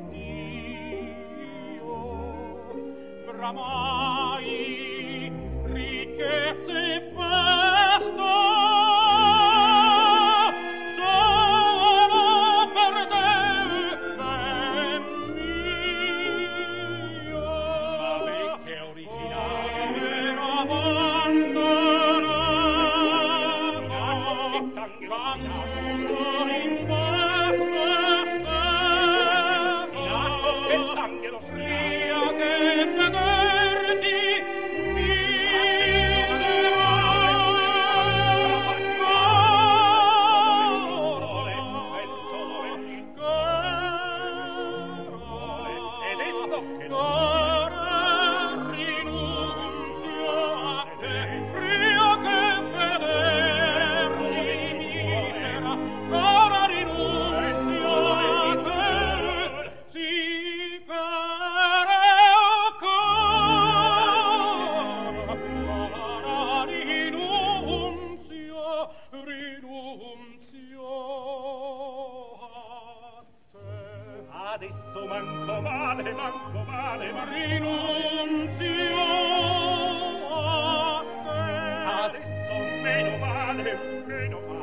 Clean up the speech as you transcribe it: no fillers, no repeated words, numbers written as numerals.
Dio, bramai ricchezze e festa, solo per te, ben mio. Ma che originale era abbandonato, abbandonato in questa che l'angelo stria che vederti adesso manco male, ma rinunzio a te. Adesso meno male,